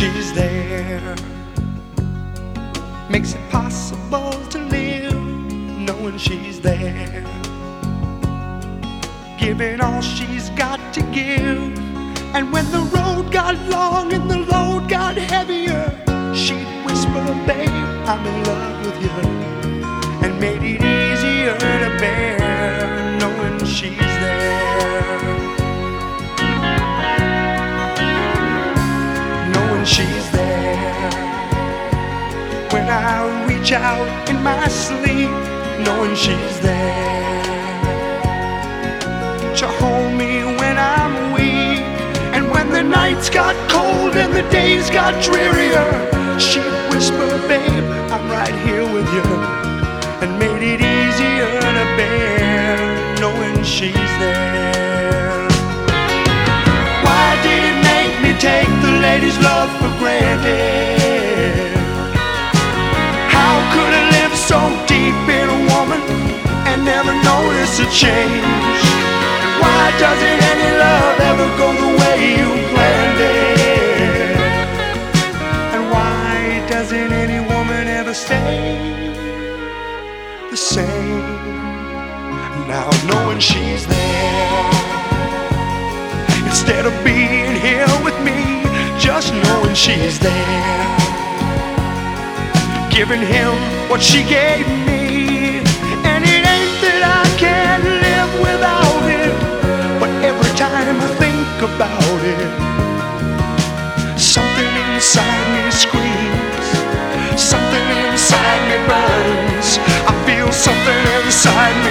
she's there. Makes it possible to live knowing she's there, giving all she's got to give. And when the road got long and the load got heavier, she'd whisper, babe, I'm in love with you, and made it easier to bear knowing she's there. Knowing she's there. When I reach out in my sleep, knowing she's there. She'll hold me when I'm weak, and when the nights got cold and the days got drearier, she'd whisper, babe, I'm right here with you, and made it easier to bear knowing she's there. Why did it make me take the lady's love for granted? How could I live so deep in a woman and never notice a change? Why doesn't any love ever go the way you planned it? And why doesn't any woman ever stay the same? Now knowing she's there, instead of being here with me, just knowing she's there, giving him what she gave me. And it ain't that I can't live without it, but every time I think about it, something inside me screams, something inside me burns. I feel something inside me